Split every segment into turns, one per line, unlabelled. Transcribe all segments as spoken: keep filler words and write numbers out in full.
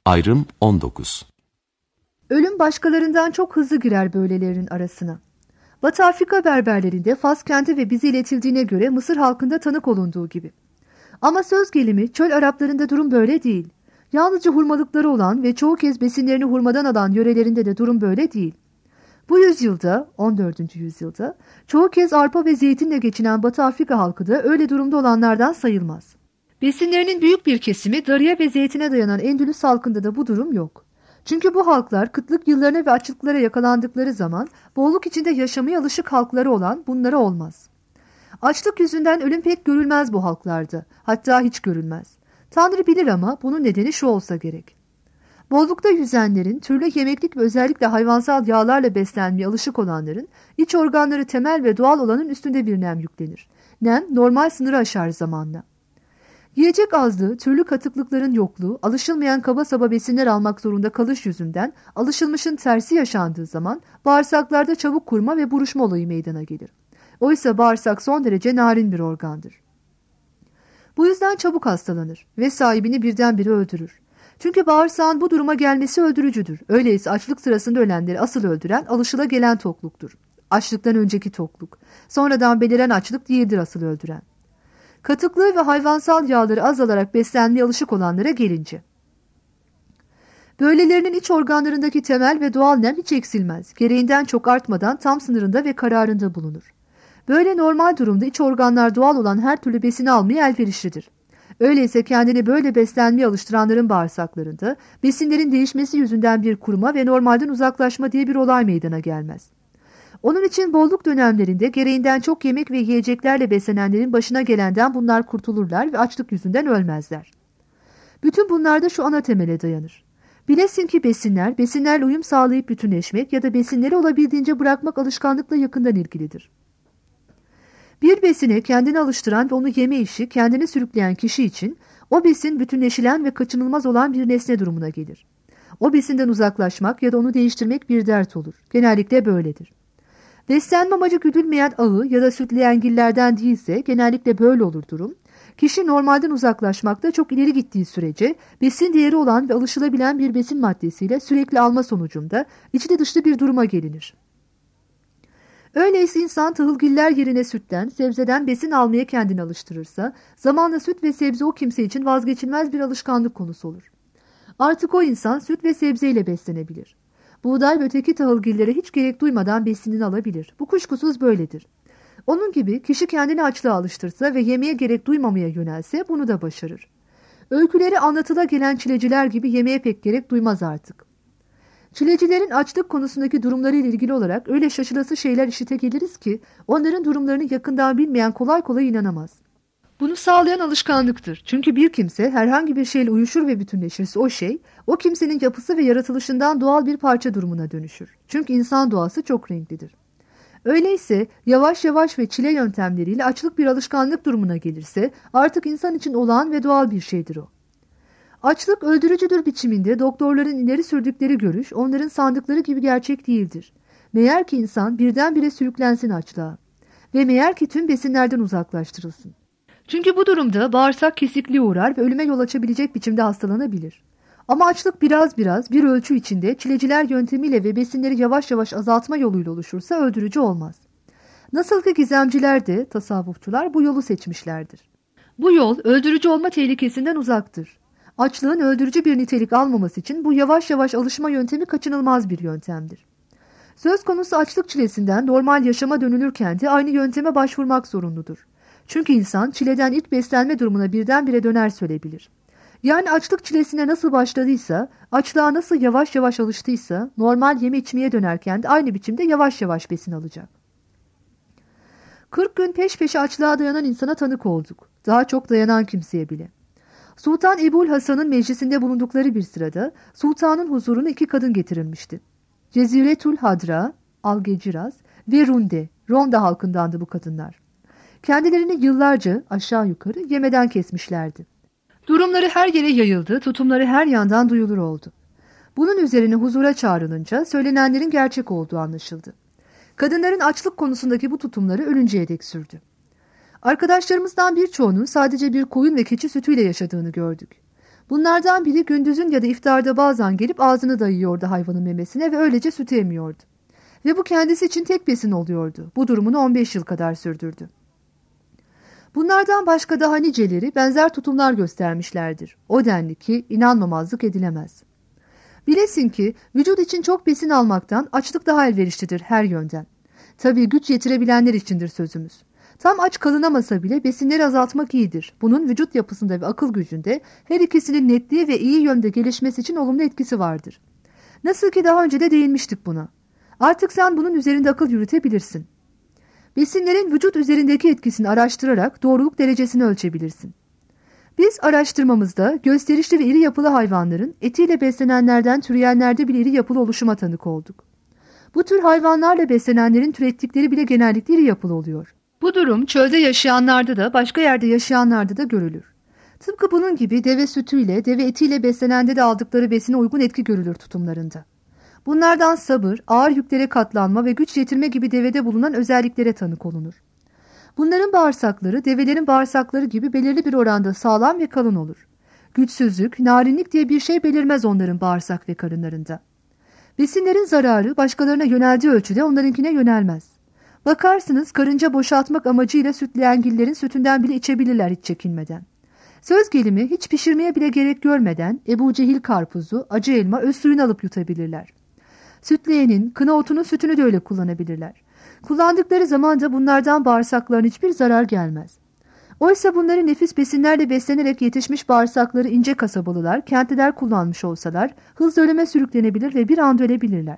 Ayrım on dokuz.
Ölüm başkalarından çok hızlı girer böylelerin arasına. Batı Afrika berberlerinde Fas kenti ve bize iletildiğine göre Mısır halkında tanık olunduğu gibi. Ama söz gelimi çöl Araplarında durum böyle değil. Yalnızca hurmalıkları olan ve çoğu kez besinlerini hurmadan alan yörelerinde de durum böyle değil. Bu yüzyılda, on dördüncü yüzyılda, çoğu kez arpa ve zeytinle geçinen Batı Afrika halkı da öyle durumda olanlardan sayılmaz. Besinlerinin büyük bir kesimi darıya ve zeytine dayanan Endülüs halkında da bu durum yok. Çünkü bu halklar kıtlık yıllarına ve açlıklara yakalandıkları zaman bolluk içinde yaşamaya alışık halkları olan bunlara olmaz. Açlık yüzünden ölüm pek görülmez bu halklarda, hatta hiç görülmez. Tanrı bilir ama bunun nedeni şu olsa gerek. Bollukta yüzenlerin, türlü yemeklik ve özellikle hayvansal yağlarla beslenmeye alışık olanların, iç organları temel ve doğal olanın üstünde bir nem yüklenir. Nem normal sınırı aşar zamanla. Yiyecek azlığı, türlü katıklıkların yokluğu, alışılmayan kaba saba besinler almak zorunda kalış yüzünden alışılmışın tersi yaşandığı zaman bağırsaklarda çabuk kurma ve buruşma olayı meydana gelir. Oysa bağırsak son derece narin bir organdır. Bu yüzden çabuk hastalanır ve sahibini birdenbire öldürür. Çünkü bağırsağın bu duruma gelmesi öldürücüdür. Öyleyse açlık sırasında ölenleri asıl öldüren alışılagelen tokluktur. Açlıktan önceki tokluk. Sonradan beliren açlık değildir asıl öldüren. Katıklığı ve hayvansal yağları azalarak beslenmeye alışık olanlara gelince. Böylelerinin iç organlarındaki temel ve doğal nem hiç eksilmez. Gereğinden çok artmadan tam sınırında ve kararında bulunur. Böyle normal durumda iç organlar doğal olan her türlü besini almaya elverişlidir. Öyleyse kendini böyle beslenmeye alıştıranların bağırsaklarında besinlerin değişmesi yüzünden bir kuruma ve normalden uzaklaşma diye bir olay meydana gelmez. Onun için bolluk dönemlerinde gereğinden çok yemek ve yiyeceklerle beslenenlerin başına gelenden bunlar kurtulurlar ve açlık yüzünden ölmezler. Bütün bunlar da şu ana temele dayanır. Bilesin ki besinler, besinlerle uyum sağlayıp bütünleşmek ya da besinleri olabildiğince bırakmak alışkanlıkla yakından ilgilidir. Bir besine kendini alıştıran ve onu yeme işi kendini sürükleyen kişi için o besin bütünleşilen ve kaçınılmaz olan bir nesne durumuna gelir. O besinden uzaklaşmak ya da onu değiştirmek bir dert olur. Genellikle böyledir. Beslenme amacı güdülmeyen ağı ya da sütleyen değilse genellikle böyle olur durum. Kişi normalden uzaklaşmakta çok ileri gittiği sürece besin değeri olan ve alışılabilen bir besin maddesiyle sürekli alma sonucunda içli dışlı bir duruma gelinir. Öyleyse insan tahılgiller yerine sütten, sebzeden besin almaya kendini alıştırırsa zamanla süt ve sebze o kimse için vazgeçilmez bir alışkanlık konusu olur. Artık o insan süt ve sebzeyle beslenebilir. Buğday ve öteki tahılgillere hiç gerek duymadan besinini alabilir. Bu kuşkusuz böyledir. Onun gibi kişi kendini açlığa alıştırsa ve yemeğe gerek duymamaya yönelse bunu da başarır. Öyküleri anlatıla gelen çileciler gibi yemeğe pek gerek duymaz artık. Çilecilerin açlık konusundaki durumları ile ilgili olarak öyle şaşılası şeyler işite geliriz ki onların durumlarını yakından bilmeyen kolay kolay inanamaz. Bunu sağlayan alışkanlıktır. Çünkü bir kimse herhangi bir şeyle uyuşur ve bütünleşirse o şey, o kimsenin yapısı ve yaratılışından doğal bir parça durumuna dönüşür. Çünkü insan doğası çok renklidir. Öyleyse yavaş yavaş ve çile yöntemleriyle açlık bir alışkanlık durumuna gelirse artık insan için olağan ve doğal bir şeydir o. Açlık öldürücüdür biçiminde doktorların ileri sürdükleri görüş onların sandıkları gibi gerçek değildir. Meğer ki insan birdenbire sürüklensin açlığa ve meğer ki tüm besinlerden uzaklaştırılsın. Çünkü bu durumda bağırsak kesikliğe uğrar ve ölüme yol açabilecek biçimde hastalanabilir. Ama açlık biraz biraz bir ölçü içinde çileciler yöntemiyle ve besinleri yavaş yavaş azaltma yoluyla oluşursa öldürücü olmaz. Nasıl ki gizemciler de tasavvufçular bu yolu seçmişlerdir. Bu yol öldürücü olma tehlikesinden uzaktır. Açlığın öldürücü bir nitelik almaması için bu yavaş yavaş alışma yöntemi kaçınılmaz bir yöntemdir. Söz konusu açlık çilesinden normal yaşama dönülürken de aynı yönteme başvurmak zorunludur. Çünkü insan çileden ilk beslenme durumuna birdenbire döner söyleyebilir. Yani açlık çilesine nasıl başladıysa, açlığa nasıl yavaş yavaş alıştıysa normal yeme içmeye dönerken de aynı biçimde yavaş yavaş besin alacak. kırk gün peş peşe açlığa dayanan insana tanık olduk. Daha çok dayanan kimseye bile. Sultan Ebul Hasan'ın meclisinde bulundukları bir sırada sultanın huzuruna iki kadın getirilmişti. Ceziretül Hadra, Algeciras ve Runde, Ronda halkındandı bu kadınlar. Kendilerini yıllarca aşağı yukarı yemeden kesmişlerdi. Durumları her yere yayıldı, tutumları her yandan duyulur oldu. Bunun üzerine huzura çağrılınca söylenenlerin gerçek olduğu anlaşıldı. Kadınların açlık konusundaki bu tutumları ölünceye dek sürdü. Arkadaşlarımızdan birçoğunun sadece bir koyun ve keçi sütüyle yaşadığını gördük. Bunlardan biri gündüzün ya da iftarda bazen gelip ağzını dayıyordu hayvanın memesine ve öylece sütü emiyordu. Ve bu kendisi için tek besin oluyordu. Bu durumunu on beş yıl kadar sürdürdü. Bunlardan başka daha niceleri benzer tutumlar göstermişlerdir. O denli ki inanmamazlık edilemez. Bilesin ki vücut için çok besin almaktan açlık daha elverişlidir her yönden. Tabii güç yetirebilenler içindir sözümüz. Tam aç kalınamasa bile besinleri azaltmak iyidir. Bunun vücut yapısında ve akıl gücünde her ikisinin netliği ve iyi yönde gelişmesi için olumlu etkisi vardır. Nasıl ki daha önce de değinmiştik buna. Artık sen bunun üzerinde akıl yürütebilirsin. Besinlerin vücut üzerindeki etkisini araştırarak doğruluk derecesini ölçebilirsin. Biz araştırmamızda gösterişli ve iri yapılı hayvanların etiyle beslenenlerden türeyenlerde bir iri yapılı oluşuma tanık olduk. Bu tür hayvanlarla beslenenlerin türettikleri bile genellikle iri yapılı oluyor. Bu durum çölde yaşayanlarda da başka yerde yaşayanlarda da görülür. Tıpkı bunun gibi deve sütüyle, deve etiyle beslenende de aldıkları besine uygun etki görülür tutumlarında. Bunlardan sabır, ağır yüklere katlanma ve güç yetirme gibi devede bulunan özelliklere tanık olunur. Bunların bağırsakları develerin bağırsakları gibi belirli bir oranda sağlam ve kalın olur. Güçsüzlük, narinlik diye bir şey belirmez onların bağırsak ve karınlarında. Besinlerin zararı başkalarına yöneldiği ölçüde onlarınkine yönelmez. Bakarsınız karınca boşaltmak amacıyla sütleyengillerin sütünden bile içebilirler hiç çekinmeden. Söz gelimi hiç pişirmeye bile gerek görmeden Ebu Cehil karpuzu, acı elma, öz suyunu alıp yutabilirler. Sütleyenin, kına otunun sütünü de öyle kullanabilirler. Kullandıkları zaman da bunlardan bağırsaklarına hiçbir zarar gelmez. Oysa bunları nefis besinlerle beslenerek yetişmiş bağırsakları ince kasabalılar, kentliler kullanmış olsalar hızla ölüme sürüklenebilir ve bir anda ölebilirler.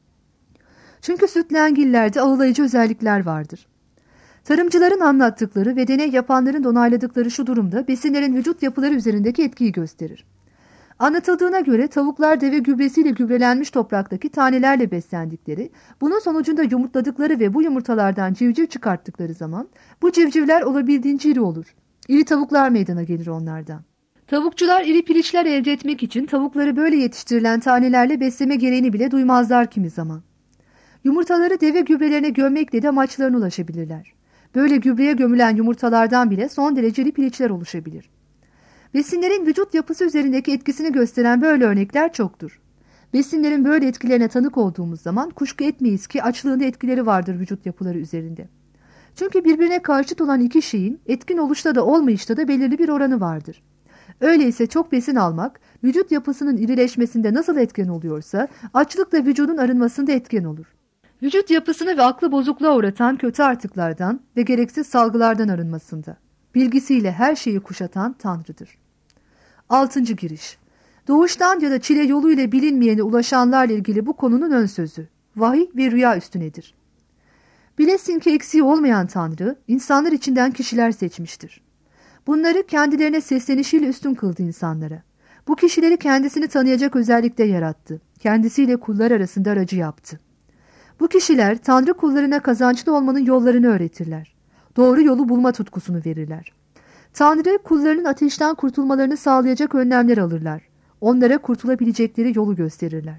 Çünkü sütlengillerde ağılayıcı özellikler vardır. Tarımcıların anlattıkları ve deney yapanların da onayladıkları şu durumda besinlerin vücut yapıları üzerindeki etkiyi gösterir. Anlatıldığına göre tavuklar deve gübresiyle gübrelenmiş topraktaki tanelerle beslendikleri, bunun sonucunda yumurtladıkları ve bu yumurtalardan civciv çıkarttıkları zaman bu civcivler olabildiğince iri olur. İri tavuklar meydana gelir onlardan. Tavukçular iri piliçler elde etmek için tavukları böyle yetiştirilen tanelerle besleme gereğini bile duymazlar kimi zaman. Yumurtaları deve gübrelerine gömmekle de amaçlarına ulaşabilirler. Böyle gübreye gömülen yumurtalardan bile son derece iri piliçler oluşabilir. Besinlerin vücut yapısı üzerindeki etkisini gösteren böyle örnekler çoktur. Besinlerin böyle etkilerine tanık olduğumuz zaman kuşku etmeyiz ki açlığında etkileri vardır vücut yapıları üzerinde. Çünkü birbirine karşıt olan iki şeyin etkin oluşta da olmayışta da belirli bir oranı vardır. Öyleyse çok besin almak vücut yapısının irileşmesinde nasıl etken oluyorsa açlık da vücudun arınmasında etken olur. Vücut yapısını ve aklı bozukluğa uğratan kötü artıklardan ve gereksiz salgılardan arınmasında. Bilgisiyle her şeyi kuşatan Tanrı'dır. Altıncı giriş. Doğuştan ya da çile yoluyla bilinmeyene ulaşanlarla ilgili bu konunun ön sözü. Vahiy ve rüya üstünedir. Bilesin ki eksiği olmayan Tanrı, insanlar içinden kişiler seçmiştir. Bunları kendilerine seslenişiyle üstün kıldı insanlara. Bu kişileri kendisini tanıyacak özellikte yarattı. Kendisiyle kullar arasında aracı yaptı. Bu kişiler Tanrı kullarına kazançlı olmanın yollarını öğretirler. Doğru yolu bulma tutkusunu verirler. Tanrı kullarının ateşten kurtulmalarını sağlayacak önlemler alırlar. Onlara kurtulabilecekleri yolu gösterirler.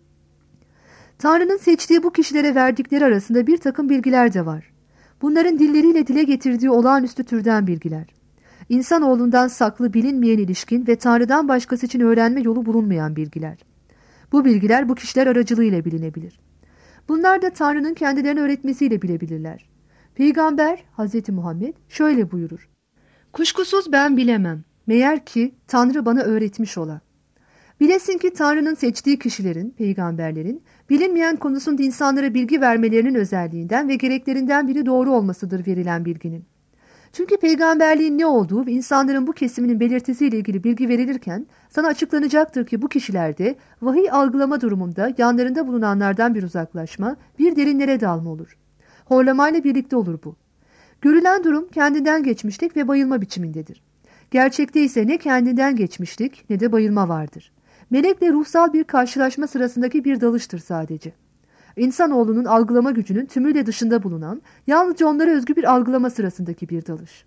Tanrı'nın seçtiği bu kişilere verdikleri arasında bir takım bilgiler de var. Bunların dilleriyle dile getirdiği olağanüstü türden bilgiler. İnsanoğlundan saklı bilinmeyen ilişkin ve Tanrı'dan başkası için öğrenme yolu bulunmayan bilgiler. Bu bilgiler bu kişiler aracılığıyla bilinebilir. Bunlar da Tanrı'nın kendilerine öğretmesiyle bilebilirler. Peygamber Hazreti Muhammed şöyle buyurur. Kuşkusuz ben bilemem. Meğer ki Tanrı bana öğretmiş ola. Bilesin ki Tanrı'nın seçtiği kişilerin, peygamberlerin, bilinmeyen konusunda insanlara bilgi vermelerinin özelliğinden ve gereklerinden biri doğru olmasıdır verilen bilginin. Çünkü peygamberliğin ne olduğu ve insanların bu kesiminin belirtisiyle ilgili bilgi verilirken sana açıklanacaktır ki bu kişilerde vahiy algılama durumunda yanlarında bulunanlardan bir uzaklaşma, bir derinlere dalma olur. Horlamayla birlikte olur bu. Görülen durum kendinden geçmişlik ve bayılma biçimindedir. Gerçekte ise ne kendinden geçmişlik ne de bayılma vardır. Melekle ruhsal bir karşılaşma sırasındaki bir dalıştır sadece. İnsanoğlunun algılama gücünün tümüyle dışında bulunan, yalnızca onlara özgü bir algılama sırasındaki bir dalış.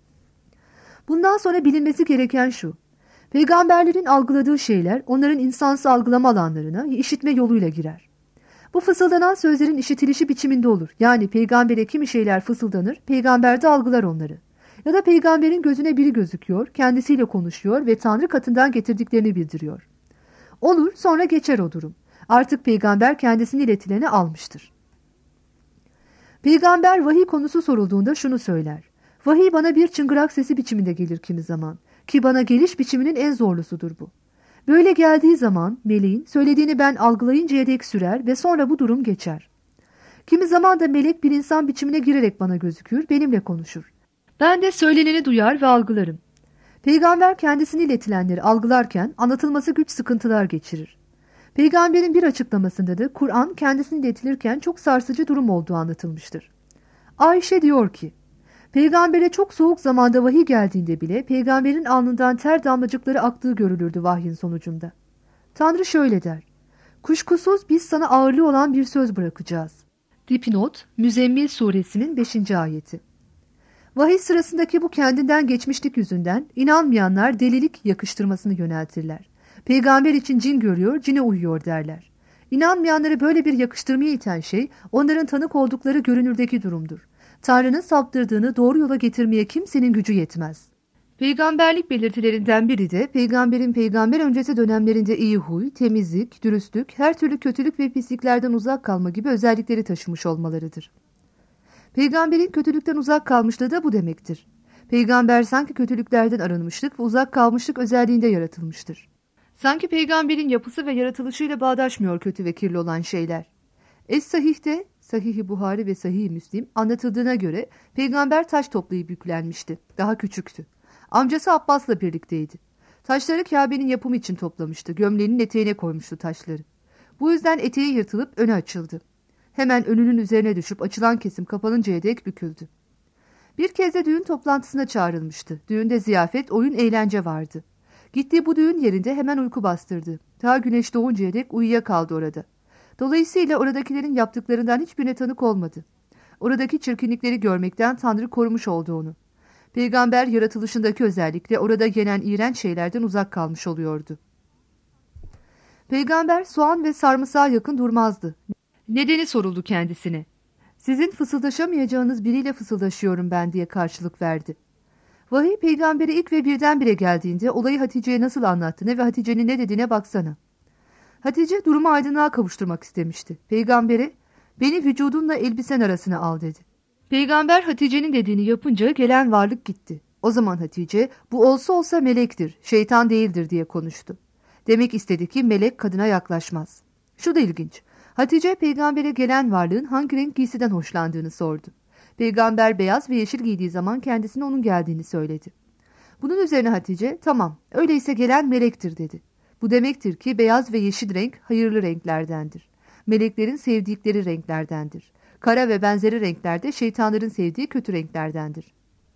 Bundan sonra bilinmesi gereken şu: peygamberlerin algıladığı şeyler onların insansı algılama alanlarına işitme yoluyla girer. Bu fısıldanan sözlerin işitilişi biçiminde olur. Yani peygambere kimi şeyler fısıldanır, peygamber de algılar onları. Ya da peygamberin gözüne biri gözüküyor, kendisiyle konuşuyor ve Tanrı katından getirdiklerini bildiriyor. Olur, sonra geçer o durum. Artık peygamber kendisine iletileni almıştır. Peygamber vahiy konusu sorulduğunda şunu söyler. Vahiy bana bir çıngırak sesi biçiminde gelir kimi zaman, ki bana geliş biçiminin en zorlusudur bu. Böyle geldiği zaman meleğin söylediğini ben algılayıncaya dek sürer ve sonra bu durum geçer. Kimi zaman da melek bir insan biçimine girerek bana gözükür, benimle konuşur. Ben de söyleneni duyar ve algılarım. Peygamber kendisine iletilenleri algılarken anlatılması güç sıkıntılar geçirir. Peygamberin bir açıklamasında da Kur'an kendisine iletilirken çok sarsıcı durum olduğu anlatılmıştır. Ayşe diyor ki, Peygambere çok soğuk zamanda vahiy geldiğinde bile peygamberin alnından ter damlacıkları aktığı görülürdü vahyin sonucunda. Tanrı şöyle der, kuşkusuz biz sana ağırlığı olan bir söz bırakacağız. Dipnot, Müzzemmil suresinin beşinci ayeti. Vahiy sırasındaki bu kendinden geçmişlik yüzünden inanmayanlar delilik yakıştırmasını yöneltirler. Peygamber için cin görüyor, cine uyuyor derler. İnanmayanları böyle bir yakıştırmaya iten şey onların tanık oldukları görünürdeki durumdur. Tanrı'nın saptırdığını doğru yola getirmeye kimsenin gücü yetmez. Peygamberlik belirtilerinden biri de peygamberin peygamber öncesi dönemlerinde iyi huy, temizlik, dürüstlük, her türlü kötülük ve pisliklerden uzak kalma gibi özellikleri taşımış olmalarıdır. Peygamberin kötülükten uzak kalmışlığı da bu demektir. Peygamber sanki kötülüklerden arınmışlık ve uzak kalmışlık özelliğinde yaratılmıştır. Sanki peygamberin yapısı ve yaratılışıyla bağdaşmıyor kötü ve kirli olan şeyler. Es-Sahih'te, Sahih-i Buhari ve Sahih-i Müslim anlatıldığına göre peygamber taş toplayıp yüklenmişti. Daha küçüktü. Amcası Abbas'la birlikteydi. Taşları Kabe'nin yapımı için toplamıştı. Gömleğinin eteğine koymuştu taşları. Bu yüzden eteği yırtılıp önü açıldı. Hemen önünün üzerine düşüp açılan kesim kapanıncaya dek büküldü. Bir kez de düğün toplantısına çağrılmıştı. Düğünde ziyafet, oyun, eğlence vardı. Gittiği bu düğün yerinde hemen uyku bastırdı. Ta güneş doğuncaya dek uyuyakaldı orada. Dolayısıyla oradakilerin yaptıklarından hiçbirine tanık olmadı. Oradaki çirkinlikleri görmekten Tanrı korumuş oldu onu. Peygamber yaratılışındaki özellikle orada gelen iğrenç şeylerden uzak kalmış oluyordu. Peygamber soğan ve sarımsağa yakın durmazdı. Nedeni soruldu kendisine. Sizin fısıldaşamayacağınız biriyle fısıldaşıyorum ben diye karşılık verdi. Vahiy peygambere ilk ve birdenbire geldiğinde olayı Hatice'ye nasıl anlattığına ve Hatice'nin ne dediğine baksana. Hatice durumu aydınlığa kavuşturmak istemişti. Peygambere beni vücudunla elbisen arasına al dedi. Peygamber Hatice'nin dediğini yapınca gelen varlık gitti. O zaman Hatice bu olsa olsa melektir, şeytan değildir diye konuştu. Demek istedi ki melek kadına yaklaşmaz. Şu da ilginç. Hatice peygambere gelen varlığın hangi renk giysiden hoşlandığını sordu. Peygamber beyaz ve yeşil giydiği zaman kendisine onun geldiğini söyledi. Bunun üzerine Hatice tamam öyleyse gelen melektir dedi. Bu demektir ki beyaz ve yeşil renk hayırlı renklerdendir. Meleklerin sevdikleri renklerdendir. Kara ve benzeri renklerde şeytanların sevdiği kötü renklerdendir.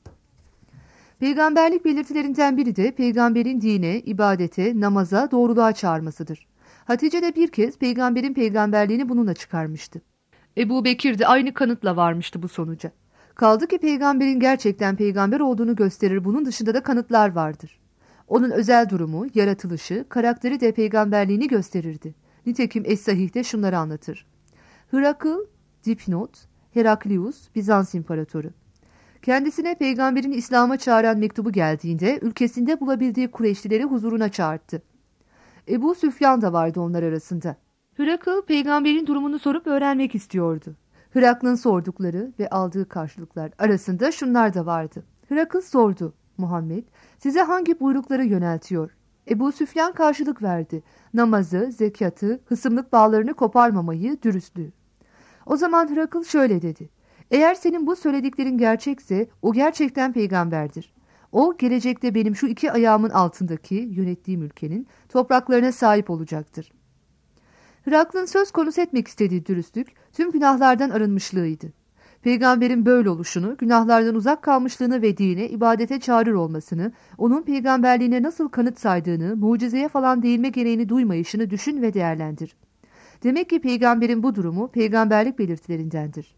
Peygamberlik belirtilerinden biri de peygamberin dine, ibadete, namaza, doğruluğa çağırmasıdır. Hatice de bir kez peygamberin peygamberliğini bununla çıkarmıştı. Ebu Bekir de aynı kanıtla varmıştı bu sonuca. Kaldı ki peygamberin gerçekten peygamber olduğunu gösterir, bunun dışında da kanıtlar vardır. Onun özel durumu, yaratılışı, karakteri de peygamberliğini gösterirdi. Nitekim Es-Sahih'te şunları anlatır. Hırakıl, dipnot, Heraklius, Bizans İmparatoru. Kendisine peygamberin İslam'a çağıran mektubu geldiğinde ülkesinde bulabildiği Kureyşlileri huzuruna çağırdı. Ebu Süfyan da vardı onlar arasında. Hırakıl peygamberin durumunu sorup öğrenmek istiyordu. Hırakl'ın sordukları ve aldığı karşılıklar arasında şunlar da vardı. Hırakıl sordu. Muhammed size hangi buyrukları yöneltiyor? Ebu Süfyan karşılık verdi. Namazı, zekatı, hısımlık bağlarını koparmamayı, dürüstlüğü. O zaman Hırakıl şöyle dedi. Eğer senin bu söylediklerin gerçekse o gerçekten peygamberdir. O gelecekte benim şu iki ayağımın altındaki yönettiğim ülkenin topraklarına sahip olacaktır. Hırakl'ın söz konusu etmek istediği dürüstlük tüm günahlardan arınmışlığıydı. Peygamberin böyle oluşunu, günahlardan uzak kalmışlığını ve dine, ibadete çağırır olmasını, onun peygamberliğine nasıl kanıt saydığını, mucizeye falan değinme gereğini duymayışını düşün ve değerlendir. Demek ki peygamberin bu durumu peygamberlik belirtilerindendir.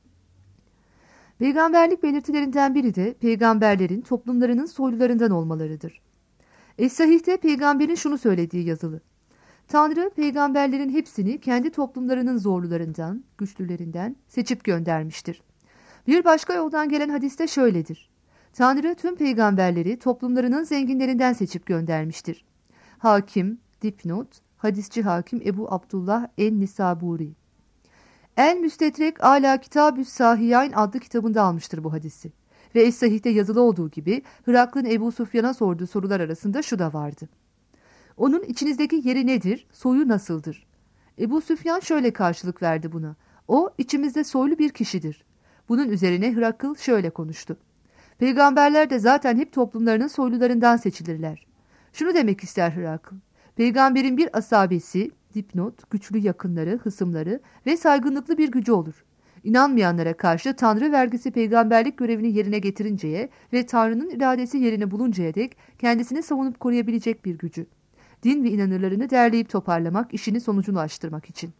Peygamberlik belirtilerinden biri de peygamberlerin toplumlarının soylularından olmalarıdır. Es-Sahih'te peygamberin şunu söylediği yazılı. Tanrı peygamberlerin hepsini kendi toplumlarının zorlularından, güçlülerinden seçip göndermiştir. Bir başka yoldan gelen hadiste şöyledir. Tanrı tüm peygamberleri toplumlarının zenginlerinden seçip göndermiştir. Hakim, dipnot, hadisçi hakim Ebu Abdullah en-Nisaburi. El-Müstetrek Ala Kitab-ü Sahihayn adlı kitabında almıştır bu hadisi. Ve Es-Sahih'te yazılı olduğu gibi Hırakl'ın Ebu Sufyan'a sorduğu sorular arasında şu da vardı. Onun içinizdeki yeri nedir, soyu nasıldır? Ebu Süfyan şöyle karşılık verdi buna. O içimizde soylu bir kişidir. Bunun üzerine Hırakl şöyle konuştu. Peygamberler de zaten hep toplumlarının soylularından seçilirler. Şunu demek ister Hırakl. Peygamberin bir asabesi, dipnot, güçlü yakınları, hısımları ve saygınlıklı bir gücü olur. İnanmayanlara karşı Tanrı vergisi peygamberlik görevini yerine getirinceye ve Tanrı'nın iradesi yerini buluncaya dek kendisini savunup koruyabilecek bir gücü. Din ve inanırlarını derleyip toparlamak, işini sonucunu aştırmak için.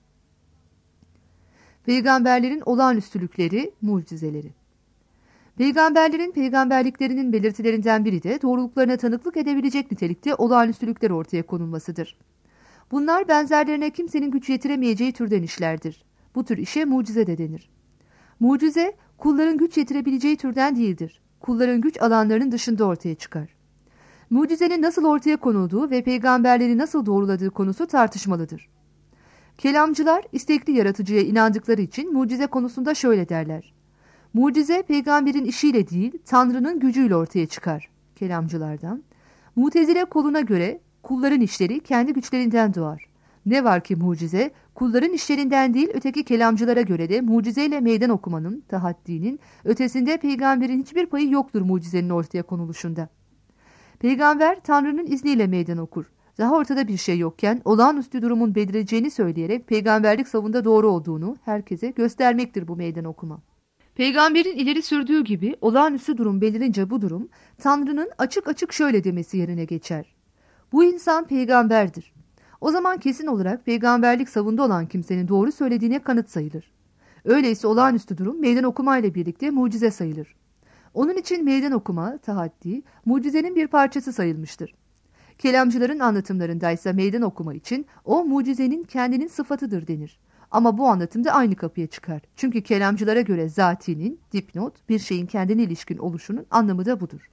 Peygamberlerin olağanüstülükleri, mucizeleri. Peygamberlerin peygamberliklerinin belirtilerinden biri de doğruluklarına tanıklık edebilecek nitelikte olağanüstülükler ortaya konulmasıdır. Bunlar benzerlerine kimsenin güç yetiremeyeceği türden işlerdir. Bu tür işe mucize de denir. Mucize, kulların güç yetirebileceği türden değildir. Kulların güç alanlarının dışında ortaya çıkar. Mucizenin nasıl ortaya konulduğu ve peygamberleri nasıl doğruladığı konusu tartışmalıdır. Kelamcılar istekli yaratıcıya inandıkları için mucize konusunda şöyle derler. Mucize peygamberin işiyle değil, Tanrı'nın gücüyle ortaya çıkar. Kelamcılardan. Mutezile koluna göre kulların işleri kendi güçlerinden doğar. Ne var ki mucize, kulların işlerinden değil öteki kelamcılara göre de mucizeyle meydan okumanın, tahaddinin, ötesinde peygamberin hiçbir payı yoktur mucizenin ortaya konuluşunda. Peygamber Tanrı'nın izniyle meydan okur. Daha ortada bir şey yokken olağanüstü durumun belireceğini söyleyerek peygamberlik savında doğru olduğunu herkese göstermektir bu meydan okuma. Peygamberin ileri sürdüğü gibi olağanüstü durum belirince bu durum Tanrı'nın açık açık şöyle demesi yerine geçer. Bu insan peygamberdir. O zaman kesin olarak peygamberlik savunda olan kimsenin doğru söylediğine kanıt sayılır. Öyleyse olağanüstü durum meydan okuma ile birlikte mucize sayılır. Onun için meydan okuma, tahaddi, mucizenin bir parçası sayılmıştır. Kelamcıların anlatımlarında ise meydan okuma için o mucizenin kendinin sıfatıdır denir. Ama bu anlatımda aynı kapıya çıkar. Çünkü kelamcılara göre zatinin, dipnot, bir şeyin kendine ilişkin oluşunun anlamı da budur.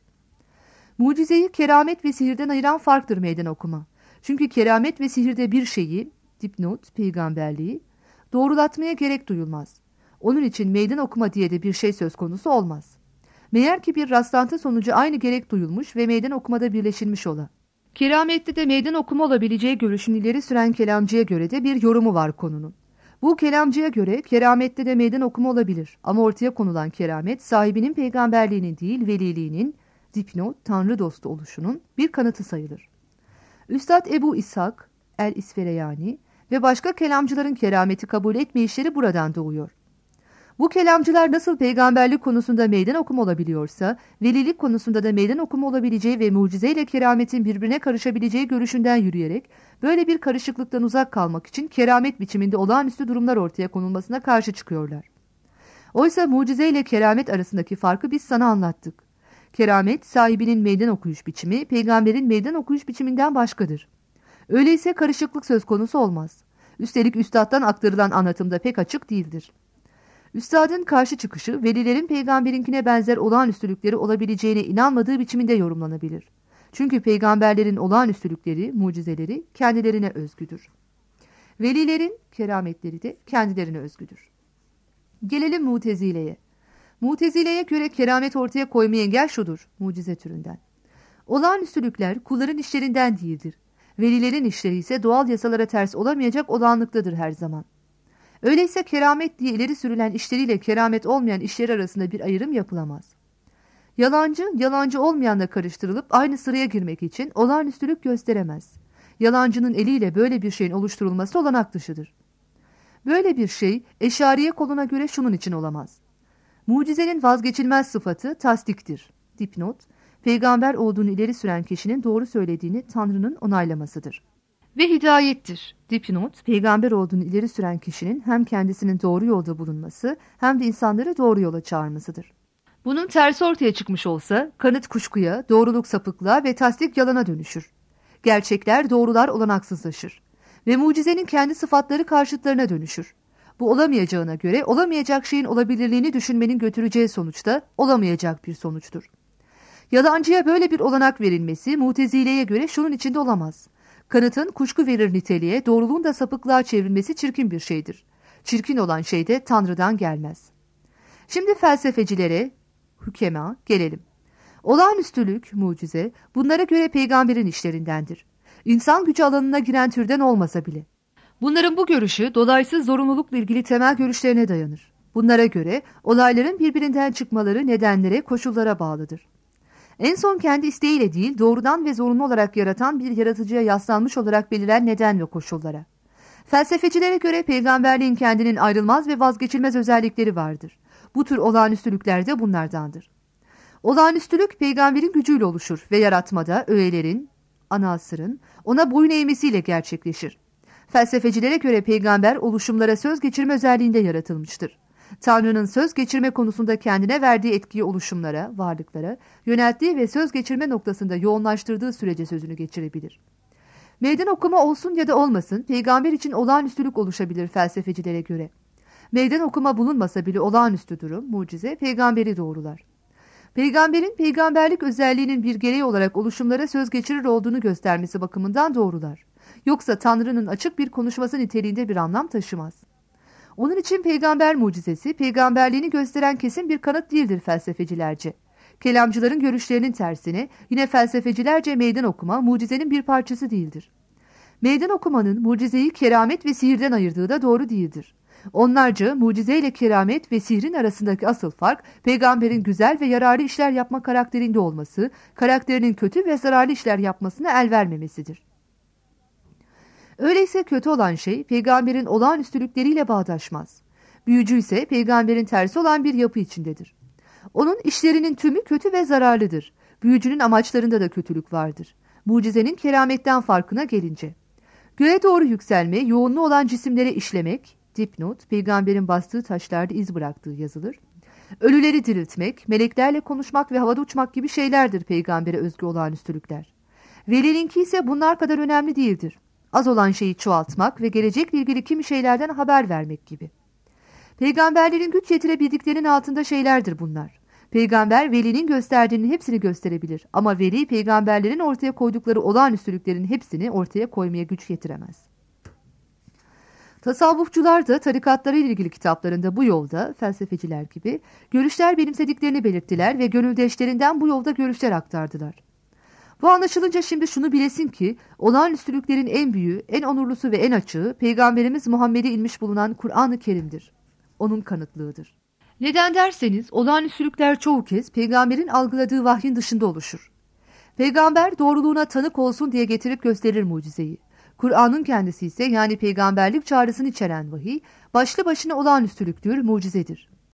Mucizeyi keramet ve sihirden ayıran farktır meydan okuma. Çünkü keramet ve sihirde bir şeyi, dipnot, peygamberliği, doğrulatmaya gerek duyulmaz. Onun için meydan okuma diye de bir şey söz konusu olmaz. Meğer ki bir rastlantı sonucu aynı gerek duyulmuş ve meydan okumada birleşilmiş ola. Keramette de meydan okuma olabileceği görüşünü ileri süren kelamcıya göre de bir yorumu var konunun. Bu kelamcıya göre keramette de meydan okuma olabilir ama ortaya konulan keramet sahibinin peygamberliğinin değil veliliğinin, dipnot, tanrı dostu oluşunun bir kanıtı sayılır. Üstad Ebu İshak, el-İsfereyani ve başka kelamcıların kerameti kabul etmeyişleri buradan doğuyor. Bu kelamcılar nasıl peygamberlik konusunda meydan okuma olabiliyorsa, velilik konusunda da meydan okuma olabileceği ve mucizeyle kerametin birbirine karışabileceği görüşünden yürüyerek, böyle bir karışıklıktan uzak kalmak için keramet biçiminde olağanüstü durumlar ortaya konulmasına karşı çıkıyorlar. Oysa mucizeyle keramet arasındaki farkı biz sana anlattık. Keramet, sahibinin meydan okuyuş biçimi, peygamberin meydan okuyuş biçiminden başkadır. Öyleyse karışıklık söz konusu olmaz. Üstelik üstattan aktarılan anlatımda pek açık değildir. Üstadın karşı çıkışı, velilerin peygamberinkine benzer olağanüstülükleri olabileceğine inanmadığı biçiminde yorumlanabilir. Çünkü peygamberlerin olağanüstülükleri, mucizeleri kendilerine özgüdür. Velilerin kerametleri de kendilerine özgüdür. Gelelim Mutezile'ye. Mutezile'ye göre keramet ortaya koymayı engel şudur, mucize türünden. Olağanüstülükler kulların işlerinden değildir. Velilerin işleri ise doğal yasalara ters olamayacak olağanlıktadır her zaman. Öyleyse keramet diye ileri sürülen işleriyle keramet olmayan işleri arasında bir ayrım yapılamaz. Yalancı, yalancı olmayanla karıştırılıp aynı sıraya girmek için olağanüstülük gösteremez. Yalancının eliyle böyle bir şeyin oluşturulması olanak dışıdır. Böyle bir şey Eşariye koluna göre şunun için olamaz. Mucizenin vazgeçilmez sıfatı tasdiktir. Dipnot, peygamber olduğunu ileri süren kişinin doğru söylediğini Tanrı'nın onaylamasıdır. Ve hidayettir. Dipnot, peygamber olduğunu ileri süren kişinin hem kendisinin doğru yolda bulunması hem de insanları doğru yola çağırmasıdır. Bunun tersi ortaya çıkmış olsa kanıt kuşkuya, doğruluk sapıklığa ve tasdik yalana dönüşür. Gerçekler, doğrular olanaksızlaşır. Ve mucizenin kendi sıfatları karşıtlarına dönüşür. Bu olamayacağına göre olamayacak şeyin olabilirliğini düşünmenin götüreceği sonuçta olamayacak bir sonuçtur. Yalancıya böyle bir olanak verilmesi Mutezile'ye göre şunun içinde olamaz. Kanıtın kuşku verir niteliğe, doğruluğun da sapıklığa çevrilmesi çirkin bir şeydir. Çirkin olan şey de Tanrı'dan gelmez. Şimdi felsefecilere, hükema gelelim. Olağanüstülük, mucize, bunlara göre peygamberin işlerindendir. İnsan gücü alanına giren türden olmasa bile. Bunların bu görüşü dolaysız zorunlulukla ilgili temel görüşlerine dayanır. Bunlara göre olayların birbirinden çıkmaları nedenlere, koşullara bağlıdır. En son kendi isteğiyle değil, doğrudan ve zorunlu olarak yaratan bir yaratıcıya yaslanmış olarak beliren neden ve koşullara. Felsefecilere göre peygamberliğin kendinin ayrılmaz ve vazgeçilmez özellikleri vardır. Bu tür olağanüstülükler de bunlardandır. Olağanüstülük peygamberin gücüyle oluşur ve yaratmada öğelerin, ana asırın ona boyun eğmesiyle gerçekleşir. Felsefecilere göre peygamber oluşumlara söz geçirme özelliğinde yaratılmıştır. Tanrı'nın söz geçirme konusunda kendine verdiği etkiyi oluşumlara, varlıklara, yönelttiği ve söz geçirme noktasında yoğunlaştırdığı sürece sözünü geçirebilir. Meydan okuma olsun ya da olmasın, peygamber için olağanüstülük oluşabilir felsefecilere göre. Meydan okuma bulunmasa bile olağanüstü durum, mucize, peygamberi doğrular. Peygamberin peygamberlik özelliğinin bir gereği olarak oluşumlara söz geçirir olduğunu göstermesi bakımından doğrular. Yoksa Tanrı'nın açık bir konuşması niteliğinde bir anlam taşımaz. Onun için peygamber mucizesi, peygamberliğini gösteren kesin bir kanıt değildir felsefecilerce. Kelamcıların görüşlerinin tersine yine felsefecilerce meydan okuma mucizenin bir parçası değildir. Meydan okumanın mucizeyi keramet ve sihirden ayırdığı da doğru değildir. Onlarca mucizeyle keramet ve sihrin arasındaki asıl fark peygamberin güzel ve yararlı işler yapma karakterinde olması, karakterinin kötü ve zararlı işler yapmasına el vermemesidir. Öyleyse kötü olan şey peygamberin olağanüstülükleriyle bağdaşmaz. Büyücü ise peygamberin tersi olan bir yapı içindedir. Onun işlerinin tümü kötü ve zararlıdır. Büyücünün amaçlarında da kötülük vardır. Mucizenin kerametten farkına gelince. Göğe doğru yükselme, yoğunluğu olan cisimlere işlemek, dipnot, peygamberin bastığı taşlarda iz bıraktığı yazılır. Ölüleri diriltmek, meleklerle konuşmak ve havada uçmak gibi şeylerdir peygambere özgü olağanüstülükler. Velininki ise bunlar kadar önemli değildir. Az olan şeyi çoğaltmak ve gelecekle ilgili kimi şeylerden haber vermek gibi. Peygamberlerin güç yetirebildiklerinin altında şeylerdir bunlar. Peygamber velinin gösterdiğinin hepsini gösterebilir ama veli peygamberlerin ortaya koydukları olağanüstülüklerin hepsini ortaya koymaya güç yetiremez. Tasavvufçular da tarikatlara ilgili kitaplarında bu yolda, felsefeciler gibi, görüşler benimsediklerini belirttiler ve gönüldeşlerinden bu yolda görüşler aktardılar. Bu anlaşılınca şimdi şunu bilesin ki, olağanüstülüklerin en büyüğü, en onurlusu ve en açığı, Peygamberimiz Muhammed'e inmiş bulunan Kur'an-ı Kerim'dir. Onun kanıtlığıdır. Neden derseniz, olağanüstülükler çoğu kez peygamberin algıladığı vahyin dışında oluşur. Peygamber doğruluğuna tanık olsun diye getirip gösterir mucizeyi. Kur'an'ın kendisi ise yani peygamberlik çağrısını içeren vahiy, başlı başına olağanüstülüktür, mucizedir.